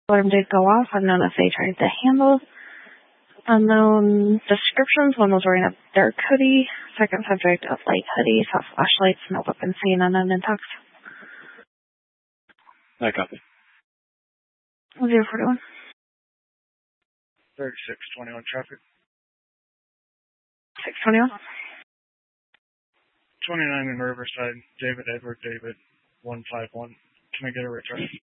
Alarm did go off. Unknown if they tried to handle. Unknown descriptions. One was wearing a dark hoodie. Second subject, a light hoodie, saw flashlights, no weapon seen, unknown intox. I copy. 041. 3621 traffic. 621. 29 in Riverside, David Edward David 151. Can I get a retry?